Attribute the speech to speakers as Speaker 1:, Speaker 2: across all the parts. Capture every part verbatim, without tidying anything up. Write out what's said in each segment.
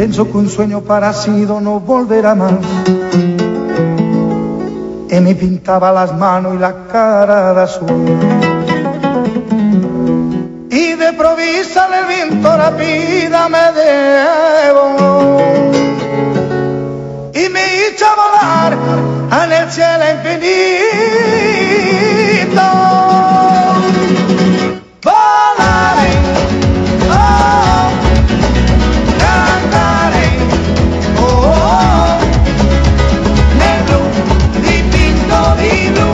Speaker 1: Pienso que un sueño parecido no volverá más. Y me pintaba las manos y la cara de azul. Y de provisa el viento rápida me debo. Y me hizo volar en el cielo infinito. Volaré, oh, cantaré, oh, oh, nel blu dipinto di blu,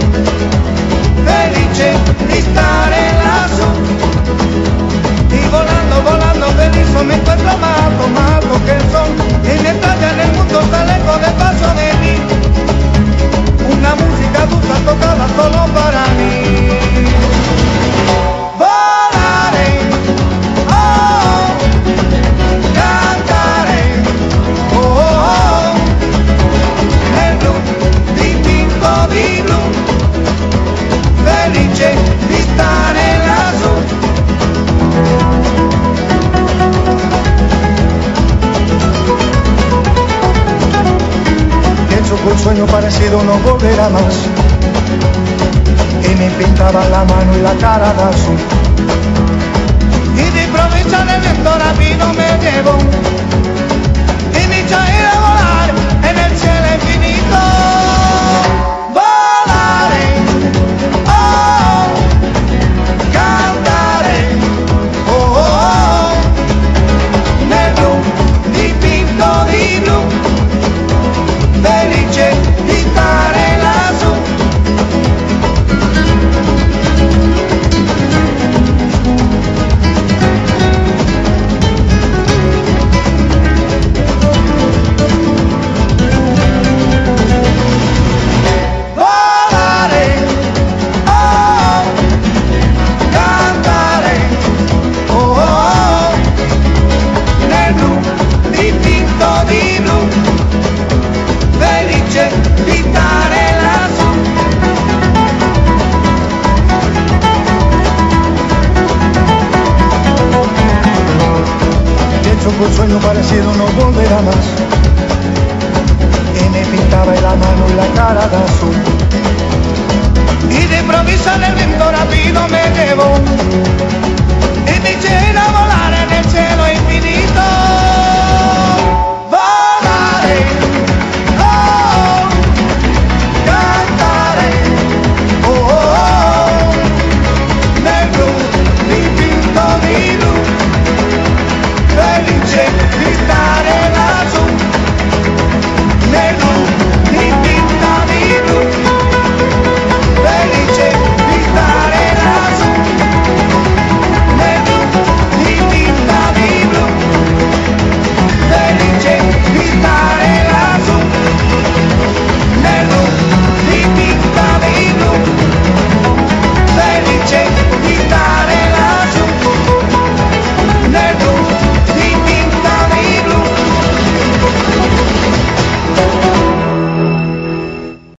Speaker 1: felice di stare lassù. Y volando, volando feliz me encuentro más tomado que el sol. Y me estalla en el mundo tan lejos del paso de mí. Una música dulce tocada solo para mí. Volaré, oh, cantaré, oh, oh, nel blu dipinto di blu, felice di stare lassù. Un sueño parecido no volverá más. Y me pintaba la mano y la cara de azul. Y de improviso en el viento rápido me llevo. Y me echa a ir a volar en el cielo infinito. Volaré, oh, cantaré, oh, oh, nel blu dipinto di blu, felice di stare lassù. Volare, oh, cantare, oh, oh, nel blu dipinto di blu, felice di stare lassù. Pienso que un sueño parecido no volverá más. Y me pintaba la mano y la cara de azul. Y de improviso en el viento rápido me llevo. Y me eché a volar